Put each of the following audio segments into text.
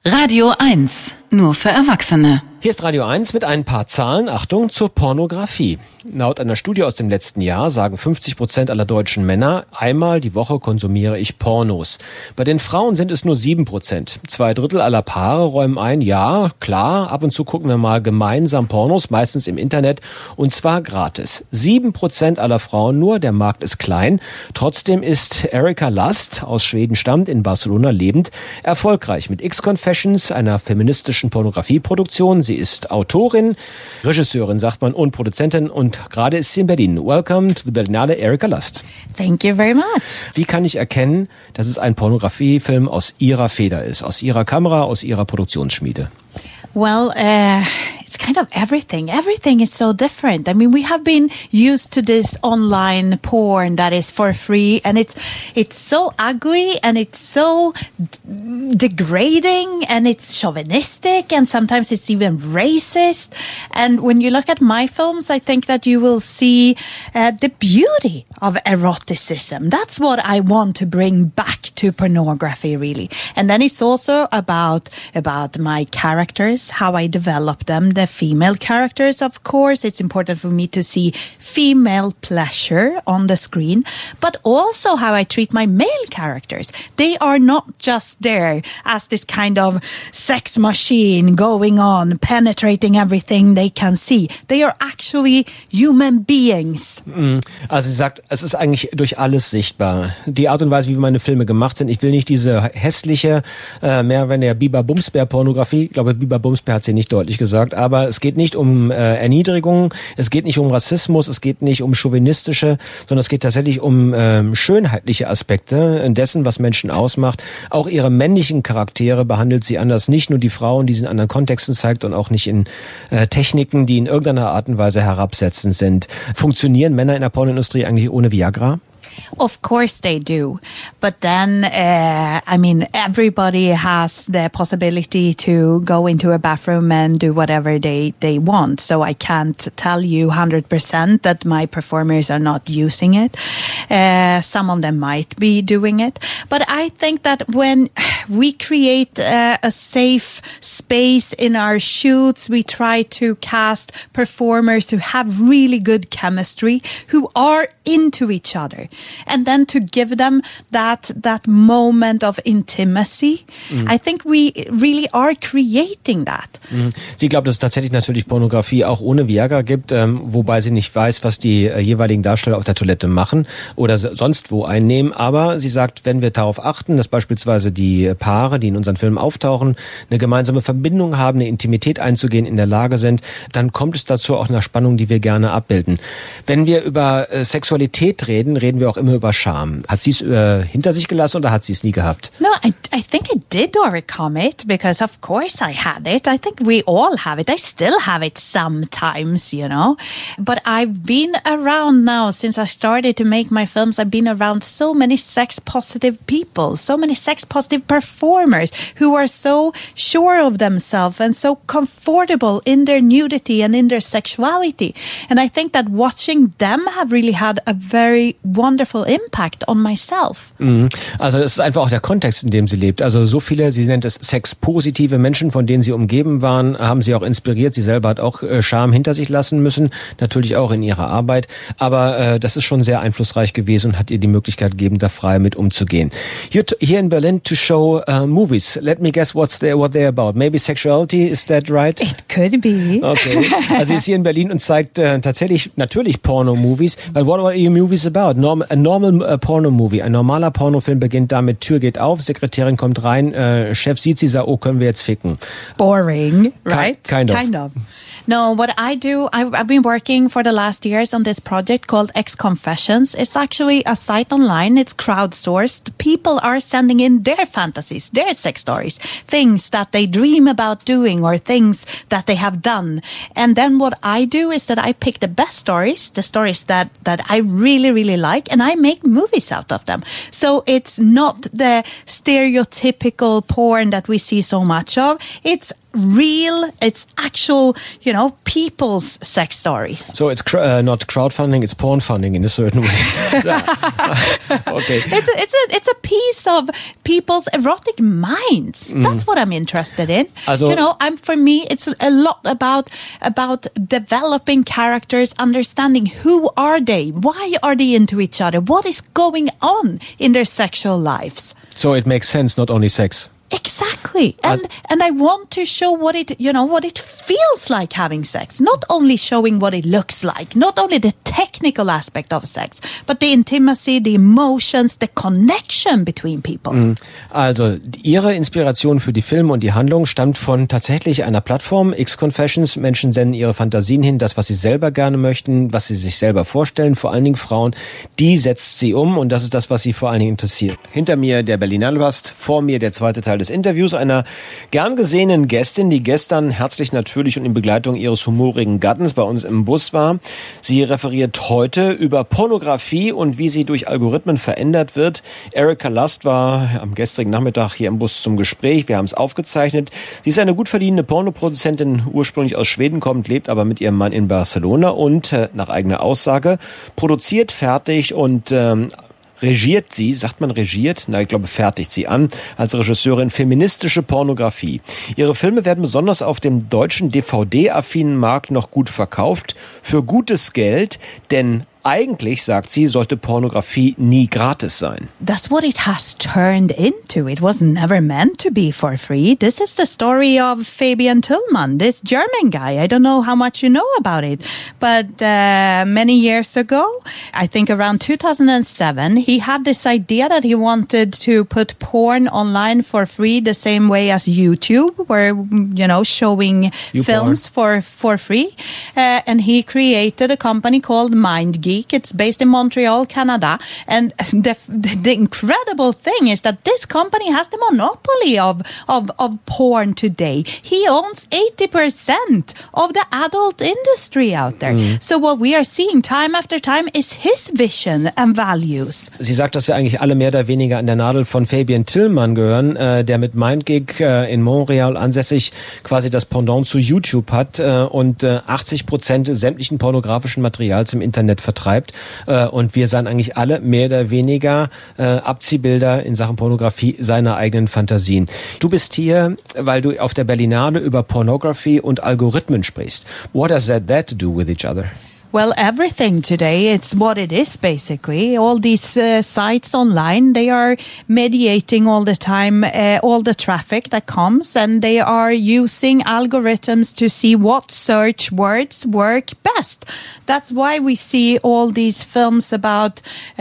Radio 1, nur für Erwachsene. Hier ist Radio 1 mit ein paar Zahlen. Achtung zur Pornografie. Laut einer Studie aus dem letzten Jahr sagen 50% aller deutschen Männer, einmal die Woche konsumiere ich Pornos. Bei den Frauen sind es nur 7%. 2/3 aller Paare räumen ein, ja, klar, ab und zu gucken wir mal gemeinsam Pornos, meistens im Internet, und zwar gratis. 7% aller Frauen nur, der Markt ist klein. Trotzdem ist Erika Lust, aus Schweden stammt, in Barcelona lebend, erfolgreich mit X-Confessions, einer feministischen Pornografieproduktion. Sie ist Autorin, Regisseurin, sagt man, und Produzentin, und gerade ist sie in Berlin. Welcome to the Berlinale, Erika Lust. Thank you very much. Wie kann ich erkennen, dass es ein Pornografiefilm aus Ihrer Feder ist, aus Ihrer Kamera, aus Ihrer Produktionsschmiede? Well, it's kind of everything. Everything is so different. I mean, we have been used to this online porn that is for free, and it's so ugly, and it's so degrading, and it's chauvinistic, and sometimes it's even racist. And when you look at my films, I think that you will see the beauty of eroticism. That's what I want to bring back to pornography, really. And then it's also about my characters, how I develop them, the female characters, of course. It's important for me to see female pleasure on the screen, but also how I treat my male characters. They are not just there as this kind of sex machine going on, penetrating everything they can see. They are actually human beings. Also sie sagt, es ist eigentlich durch alles sichtbar. Die Art und Weise, wie meine Filme gemacht sind. Ich will nicht diese hässliche, mehr wenn der Biber-Bumsbär-Pornografie, ich glaube, Biber-Bumsbär hat sie nicht deutlich gesagt, aber es geht nicht um Erniedrigung, es geht nicht um Rassismus, es geht nicht um chauvinistische, sondern es geht tatsächlich um schönheitliche Aspekte dessen, was Menschen ausmacht. Auch ihre männlichen Charaktere behandelt sie anders, nicht nur die Frauen, die sie in anderen Kontexten zeigt, und auch nicht in Techniken, die in irgendeiner Art und Weise herabsetzend sind. Funktionieren Männer in der Pornoindustrie eigentlich ohne Viagra? Of course they do. But then, I mean, everybody has the possibility to go into a bathroom and do whatever they want. So I can't tell you 100% that my performers are not using it. Some of them might be doing it. But I think that when we create a safe space in our shoots, we try to cast performers who have really good chemistry, who are into each other. And then to give them that moment of intimacy. I think we really are creating that. Sie glaubt, dass es tatsächlich natürlich Pornografie auch ohne Viagra gibt, wobei sie nicht weiß, was die jeweiligen Darsteller auf der Toilette machen oder sonst wo einnehmen. Aber sie sagt, wenn wir darauf achten, dass beispielsweise die Paare, die in unseren Filmen auftauchen, eine gemeinsame Verbindung haben, eine Intimität einzugehen, in der Lage sind, dann kommt es dazu auch einer Spannung, die wir gerne abbilden. Wenn wir über Sexualität reden, reden wir auch immer über Scham. Hat sie es hinter sich gelassen oder hat sie es nie gehabt? No, I think I did overcome it, because of course I had it. I think we all have it. I still have it sometimes, you know. But I've been around now, since I started to make my films, I've been around so many sex-positive people, so many sex-positive performers who are so sure of themselves and so comfortable in their nudity and in their sexuality. And I think that watching them have really had a very wonderful impact on myself. Also es ist einfach auch der Kontext, in dem sie lebt. Also so viele, sie nennt es sexpositive Menschen, von denen sie umgeben waren, haben sie auch inspiriert. Sie selber hat auch Scham hinter sich lassen müssen, natürlich auch in ihrer Arbeit. Aber das ist schon sehr einflussreich gewesen und hat ihr die Möglichkeit gegeben, da frei mit umzugehen. You're here in Berlin to show movies. Let me guess what they're about. Maybe sexuality, is that right? It could be. Okay. Also sie ist hier in Berlin und zeigt tatsächlich natürlich Porno-Movies. But what are your movies about? A normal Porno-Movie. Ein normaler Pornofilm beginnt damit, Tür geht auf, Sekretärin kommt rein, Chef sieht sie, sagt, oh, können wir jetzt ficken. Boring, right? Kind of. No, what I do, I've been working for the last years on this project called X-Confessions. It's actually a site online. It's crowdsourced. People are sending in their fantasies, their sex stories, things that they dream about doing or things that they have done. And then what I do is that I pick the best stories, the stories that I really, really like, and I make movies out of them. So it's not the stereotypical porn that we see so much of. It's real, it's actual, people's sex stories. So it's not crowdfunding, it's porn funding in a certain way. Okay. It's a piece of people's erotic minds. That's what I'm interested in. Also, for me, it's a lot about developing characters, understanding who are they, why are they into each other, what is going on in their sexual lives. So it makes sense, not only sex. Exactly. And I want to show what it feels like having sex. Not only showing what it looks like, not only the technical aspect of sex, but the intimacy, the emotions, the connection between people. Also, Ihre Inspiration für die Filme und die Handlung stammt von tatsächlich einer Plattform, X-Confessions. Menschen senden ihre Fantasien hin, das, was sie selber gerne möchten, was sie sich selber vorstellen, vor allen Dingen Frauen. Die setzt sie um und das ist das, was sie vor allen Dingen interessiert. Hinter mir der Berlinale Bast, vor mir der zweite Teil des Interviews einer gern gesehenen Gästin, die gestern herzlich natürlich und in Begleitung ihres humorigen Gattens bei uns im Bus war. Sie referiert heute über Pornografie und wie sie durch Algorithmen verändert wird. Erika Lust war am gestrigen Nachmittag hier im Bus zum Gespräch. Wir haben es aufgezeichnet. Sie ist eine gut verdienende Pornoproduzentin, ursprünglich aus Schweden kommt, lebt aber mit ihrem Mann in Barcelona und nach eigener Aussage produziert, fertigt und regiert sie, sagt man regiert? Na, ich glaube, fertigt sie an als Regisseurin feministische Pornografie. Ihre Filme werden besonders auf dem deutschen DVD-affinen Markt noch gut verkauft, für gutes Geld, denn eigentlich, sagt sie, sollte Pornografie nie gratis sein. That's what it has turned into. It was never meant to be for free. This is the story of Fabian Tillman, this German guy. I don't know how much you know about it, but many years ago, I think around 2007, he had this idea that he wanted to put porn online for free the same way as YouTube, where, showing films for free. And he created a company called MindGeek. It's based in Montreal, Canada. And the incredible thing is that this company has the monopoly of porn today. He owns 80% of the adult industry out there. So what we are seeing time after time is his vision and values. Sie sagt, dass wir eigentlich alle mehr oder weniger an der Nadel von Fabian Tillman gehören, der mit MindGeek in Montreal ansässig quasi das Pendant zu YouTube hat und 80% sämtlichen pornografischen Materials im Internet vertreibt. Und wir seien eigentlich alle mehr oder weniger Abziehbilder in Sachen Pornografie seiner eigenen Fantasien. Du bist hier, weil du auf der Berlinale über Pornography und Algorithmen sprichst. What has that to do with each other? Well, everything today, it's what it is, basically. All these sites online, they are mediating all the time, all the traffic that comes, and they are using algorithms to see what search words work best. That's why we see all these films about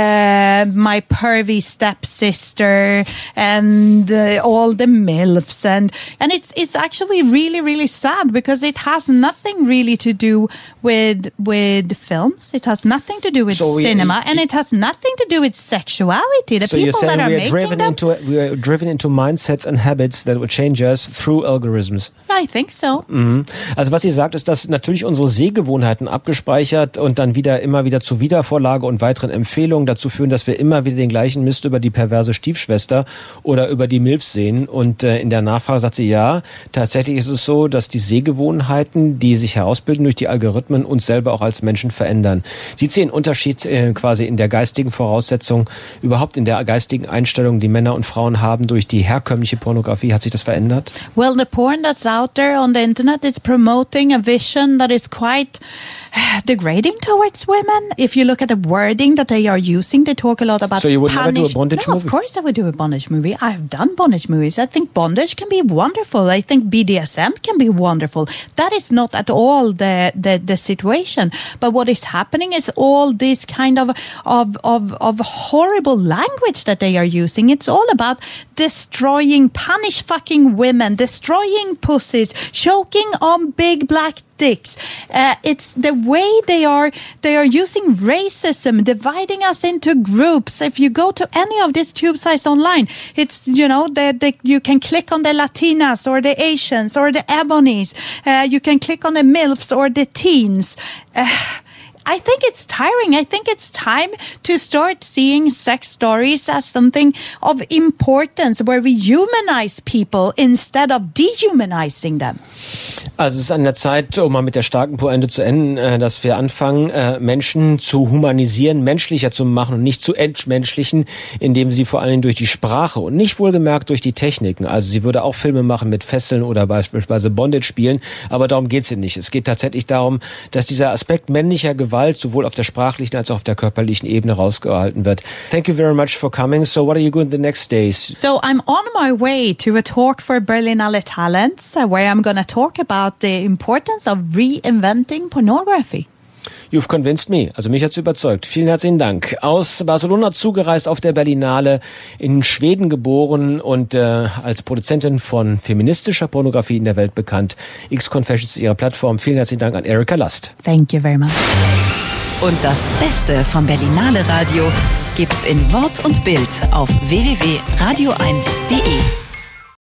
my pervy stepsister and all the MILFs. And it's actually really, really sad because it has nothing really to do with films. It has nothing to do with cinema, and it has nothing to do with sexuality. The so people you're saying that are we are driven into mindsets and habits that will change us through algorithms. I think so. Also was sie sagt, ist, dass natürlich unsere Sehgewohnheiten abgespeichert und dann immer wieder zu Wiedervorlage und weiteren Empfehlungen dazu führen, dass wir immer wieder den gleichen Mist über die perverse Stiefschwester oder über die MILF sehen. Und in der Nachfrage sagt sie, ja, tatsächlich ist es so, dass die Sehgewohnheiten, die sich herausbilden durch die Algorithmen, uns selber auch als Menschen verändern. Sieht sie einen Unterschied quasi in der geistigen Voraussetzung, überhaupt in der geistigen Einstellung, die Männer und Frauen haben durch die herkömmliche Pornografie? Hat sich das verändert? Well, the porn that's out there on the internet is promoting a vision that is quite degrading towards women. If you look at the wording that they are using, they talk a lot about So you would never do a bondage movie? No, of course I would do a bondage movie. I have done bondage movies. I think bondage can be wonderful. I think BDSM can be wonderful. That is not at all the situation. But what is happening is all this kind of horrible language that they are using. It's all about destroying, punish fucking women, destroying pussies, choking on big black dicks. It's the way they are using racism, dividing us into groups. If you go to any of these tube sites online, it's, you can click on the Latinas or the Asians or the Ebonies. You can click on the MILFs or the teens. I think it's tiring. I think it's time to start seeing sex stories as something of importance, where we humanize people instead of dehumanizing them. Also es ist an der Zeit, um mal mit der starken Pointe zu enden, dass wir anfangen, Menschen zu humanisieren, menschlicher zu machen und nicht zu entmenschlichen, indem sie vor allem durch die Sprache und nicht wohlgemerkt durch die Techniken. Also sie würde auch Filme machen mit Fesseln oder beispielsweise Bondage spielen, aber darum geht's ihr nicht. Es geht tatsächlich darum, dass dieser Aspekt männlicher Gewalt sowohl auf der sprachlichen als auch auf der körperlichen Ebene rausgehalten wird. Thank you very much for coming. So what are you doing the next days? So I'm on my way to a talk for Berlinale Talents, where I'm going to talk about the importance of reinventing pornography. You've convinced me. Also mich hat's überzeugt. Vielen herzlichen Dank. Aus Barcelona zugereist auf der Berlinale, in Schweden geboren und als Produzentin von feministischer Pornografie in der Welt bekannt. X-Confessions ist ihre Plattform. Vielen herzlichen Dank an Erika Lust. Thank you very much. Und das Beste vom Berlinale Radio gibt's in Wort und Bild auf www.radio1.de.